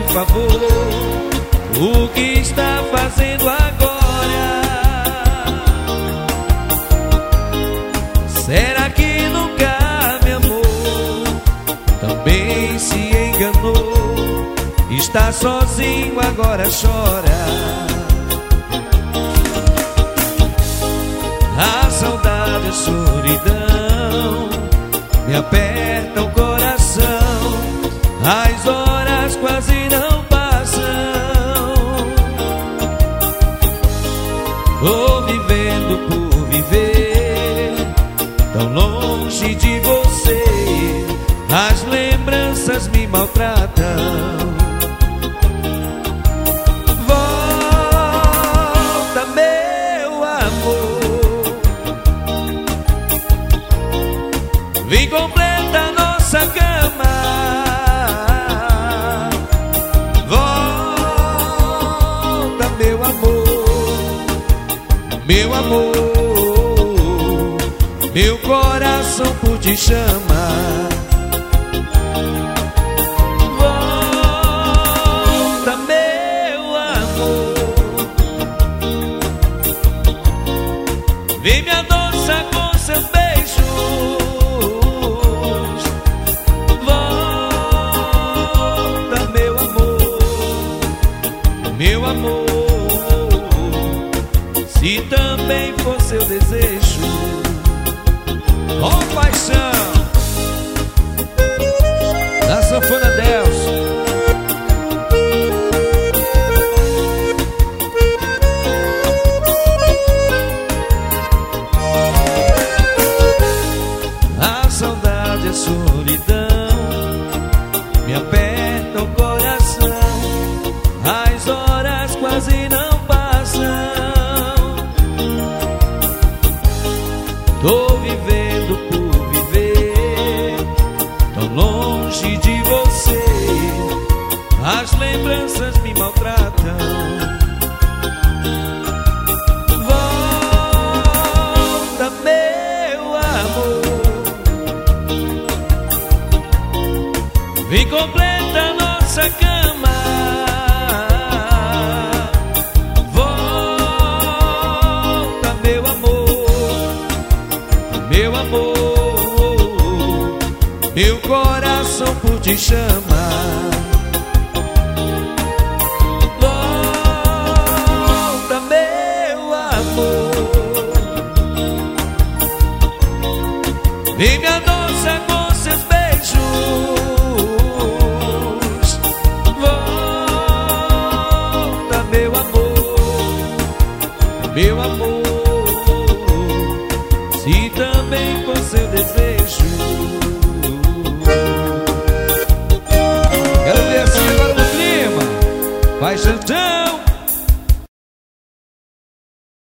favor, o que está fazendo agora? Será que nunca me amou? Também se enganou. Está sozinho, agora chora. A saudade, a solidão me aperta o coração. As horas quase não passam. Tô vivendo por viver, tão longe de você. As lembranças me maltratam. Volta, meu amor, vem completa a nossa cama. Volta, meu amor, meu amor, meu coração por ti chama. Volta, meu amor, vem me adoçar com seus beijos. Volta, meu amor, meu amor, se também for seu desejo. Ó, paixão da sanfona Delcio. A saudade, a solidão me aperta o coração. As horas quase não passam. Tô vivendo por viver, tão longe de você. As lembranças me maltratam. Volta, meu amor, vem completa a nossa cama. Volta, meu amor, meu amor, meu coração por ti chama. Volta, meu amor, vem me adoçar com seus beijos. Volta, meu amor, meu amor, se também for seu desejo. Quero ver assim agora no clima. Vai cantando.